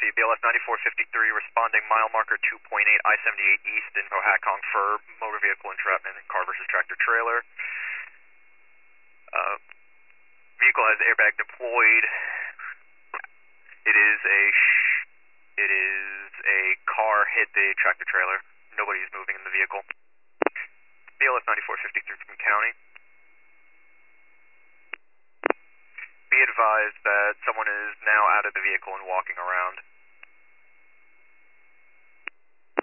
BLS 9453 responding mile marker 2.8 I-78 East in Pohatcong for motor vehicle entrapment, car versus tractor trailer. Vehicle has airbag deployed. It is a car hit the tractor trailer. Nobody's moving in the vehicle. BLS 9453 from county. Be advised that someone is now out of the vehicle and walking around.